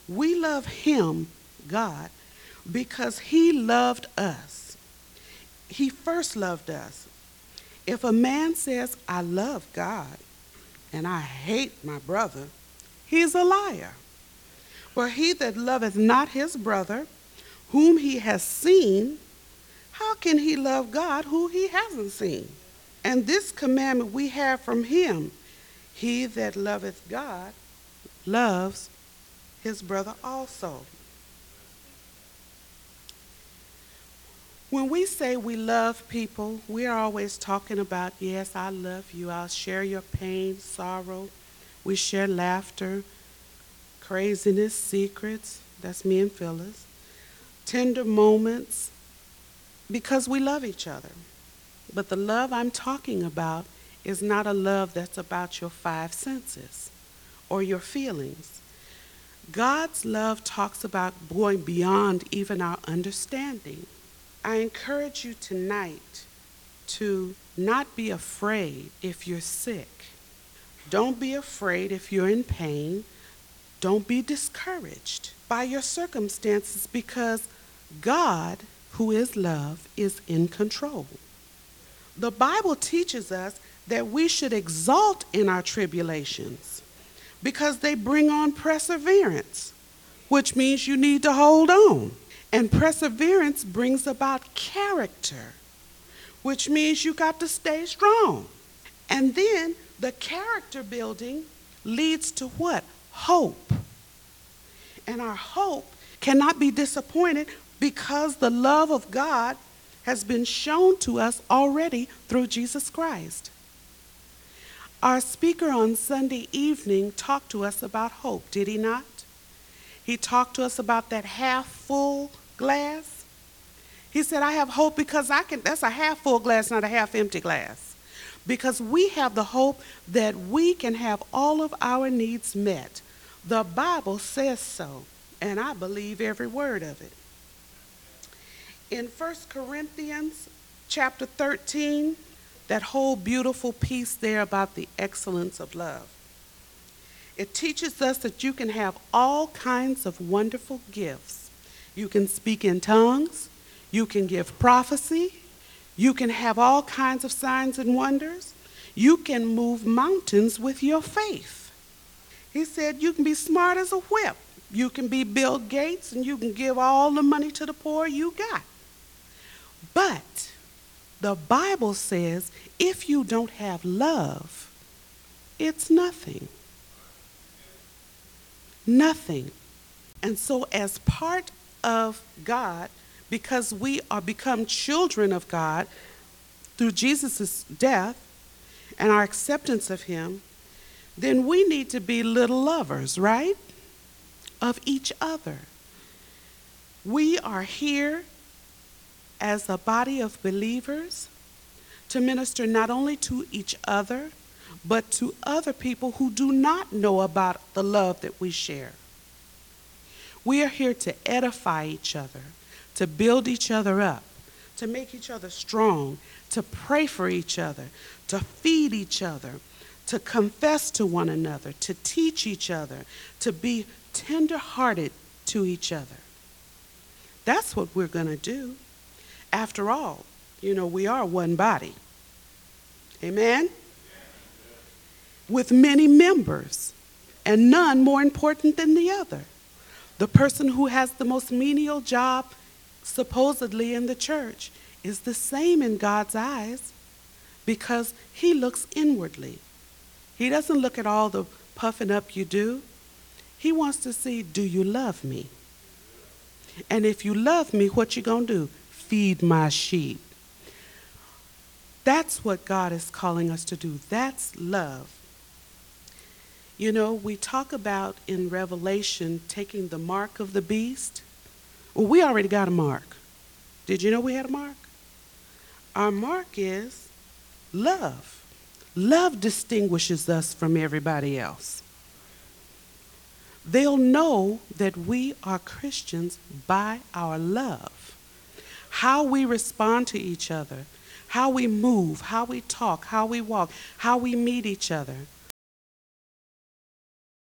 We love him, God, because he loved us. He first loved us. If a man says, I love God and I hate my brother, he's a liar. For he that loveth not his brother, whom he has seen, how can he love God who he hasn't seen? And this commandment we have from him, he that loveth God loves his brother also. When we say we love people, we are always talking about, yes, I love you. I'll share your pain, sorrow. We share laughter, craziness, secrets. That's me and Phyllis. Tender moments, because we love each other. But the love I'm talking about is not a love that's about your five senses or your feelings. God's love talks about going beyond even our understanding. I encourage you tonight to not be afraid if you're sick. Don't be afraid if you're in pain. Don't be discouraged by your circumstances, because God, who is love, is in control. The Bible teaches us that we should exult in our tribulations because they bring on perseverance, which means you need to hold on. And perseverance brings about character, which means you got to stay strong. And then the character building leads to what? Hope. And our hope cannot be disappointed because the love of God has been shown to us already through Jesus Christ. Our speaker on Sunday evening talked to us about hope, did he not? He talked to us about that half full glass. He said, I have hope because that's a half full glass, not a half empty glass. Because we have the hope that we can have all of our needs met. The Bible says so, and I believe every word of it. In 1 Corinthians chapter 13, that whole beautiful piece there about the excellence of love. It teaches us that you can have all kinds of wonderful gifts. You can speak in tongues. You can give prophecy. You can have all kinds of signs and wonders. You can move mountains with your faith. He said you can be smart as a whip. You can be Bill Gates and you can give all the money to the poor you got. But the Bible says if you don't have love, it's nothing. Nothing. And so as part of God, because we are become children of God through Jesus' death and our acceptance of him, then we need to be little lovers, right? Of each other. We are here as a body of believers to minister not only to each other, but to other people who do not know about the love that we share. We are here to edify each other, to build each other up, to make each other strong, to pray for each other, to feed each other, to confess to one another, to teach each other, to be tender-hearted to each other. That's what we're going to do. After all, we are one body. Amen? With many members, and none more important than the other. The person who has the most menial job, supposedly in the church, is the same in God's eyes because he looks inwardly. He doesn't look at all the puffing up you do. He wants to see, do you love me? And if you love me, what you gonna do? Feed my sheep. That's what God is calling us to do. That's love. We talk about in Revelation taking the mark of the beast. Well, we already got a mark. Did you know we had a mark? Our mark is love. Love distinguishes us from everybody else. They'll know that we are Christians by our love. How we respond to each other, how we move, how we talk, how we walk, how we meet each other.